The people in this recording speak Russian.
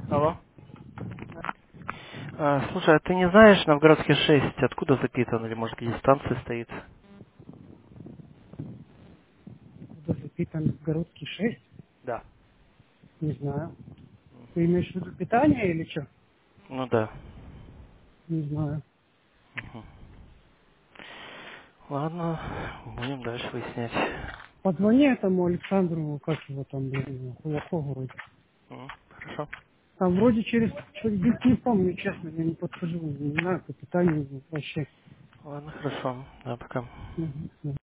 Алло. Слушай, а ты не знаешь, Новгородский 6 откуда запитан, или может где станция стоит? Куда запитан Новгородский 6? Да. Не знаю. Ты имеешь в виду питание или что? Ну да. Не знаю. Мгм. Ладно, будем дальше выяснять. Позвони этому Александру, как его там, блин, Кулакову вроде. Хорошо. Там вроде через них не помню, честно, я не подхожу, не знаю, по питанию вообще. Ладно, хорошо. Да, пока. Мгм.